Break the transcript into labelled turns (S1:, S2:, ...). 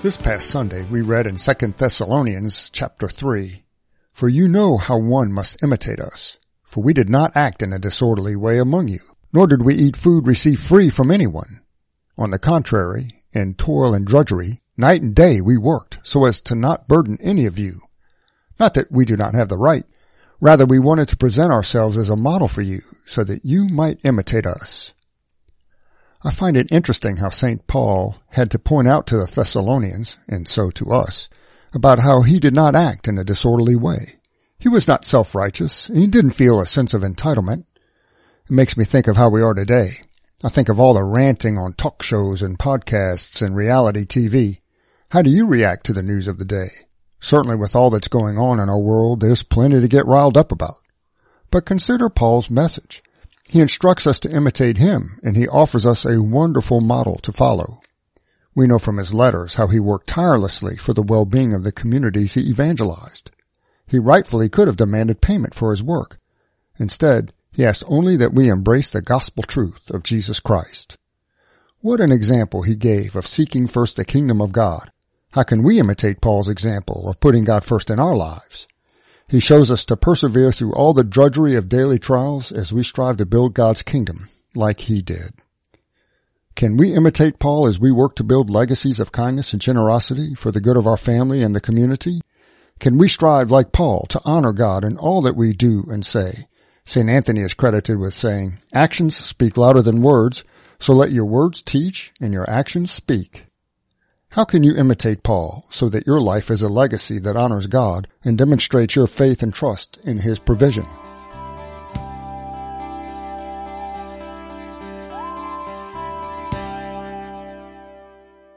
S1: This past Sunday we read in 2 Thessalonians chapter 3, "For you know how one must imitate us, for we did not act in a disorderly way among you, nor did we eat food received free from anyone. On the contrary, in toil and drudgery, night and day we worked, so as to not burden any of you. Not that we do not have the right, rather we wanted to present ourselves as a model for you, so that you might imitate us." I find it interesting how St. Paul had to point out to the Thessalonians, and so to us, about how he did not act in a disorderly way. He was not self-righteous. He didn't feel a sense of entitlement. It makes me think of how we are today. I think of all the ranting on talk shows and podcasts and reality TV. How do you react to the news of the day? Certainly with all that's going on in our world, there's plenty to get riled up about. But consider Paul's message. He instructs us to imitate him, and he offers us a wonderful model to follow. We know from his letters how he worked tirelessly for the well-being of the communities he evangelized. He rightfully could have demanded payment for his work. Instead, he asked only that we embrace the gospel truth of Jesus Christ. What an example he gave of seeking first the kingdom of God. How can we imitate Paul's example of putting God first in our lives? He shows us to persevere through all the drudgery of daily trials as we strive to build God's kingdom like he did. Can we imitate Paul as we work to build legacies of kindness and generosity for the good of our family and the community? Can we strive like Paul to honor God in all that we do and say? St. Anthony is credited with saying, "Actions speak louder than words, so let your words teach and your actions speak." How can you imitate Paul so that your life is a legacy that honors God and demonstrates your faith and trust in his provision?